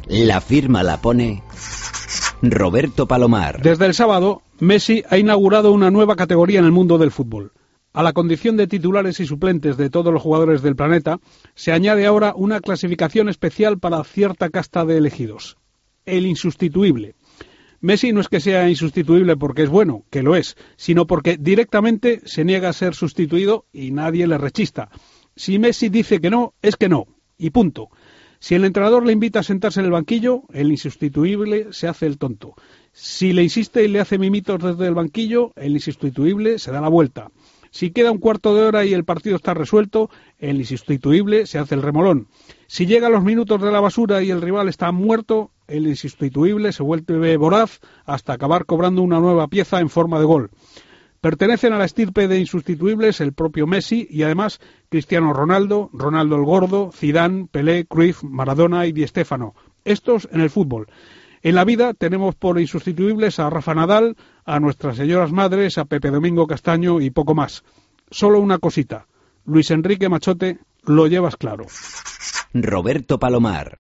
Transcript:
La firma la pone Roberto Palomar. Desde el sábado, Messi ha inaugurado una nueva categoría en el mundo del fútbol. A la condición de titulares y suplentes de todos los jugadores del planeta, se añade ahora una clasificación especial para cierta casta de elegidos: el insustituible. Messi no es que sea insustituible porque es bueno, que lo es, sino porque directamente se niega a ser sustituido y nadie le rechista. Si Messi dice que no, es que no, y punto. Si el entrenador le invita a sentarse en el banquillo, el insustituible se hace el tonto. Si le insiste y le hace mimitos desde el banquillo, el insustituible se da la vuelta. Si queda un cuarto de hora y el partido está resuelto, el insustituible se hace el remolón. Si llega a los minutos de la basura y el rival está muerto, el insustituible se vuelve voraz hasta acabar cobrando una nueva pieza en forma de gol. Pertenecen a la estirpe de insustituibles el propio Messi y además Cristiano Ronaldo, Ronaldo el Gordo, Zidane, Pelé, Cruyff, Maradona y Di Stéfano. Estos en el fútbol. En la vida tenemos por insustituibles a Rafa Nadal, a nuestras señoras madres, a Pepe Domingo Castaño y poco más. Solo una cosita. Luis Enrique Machote, lo llevas claro. Roberto Palomar.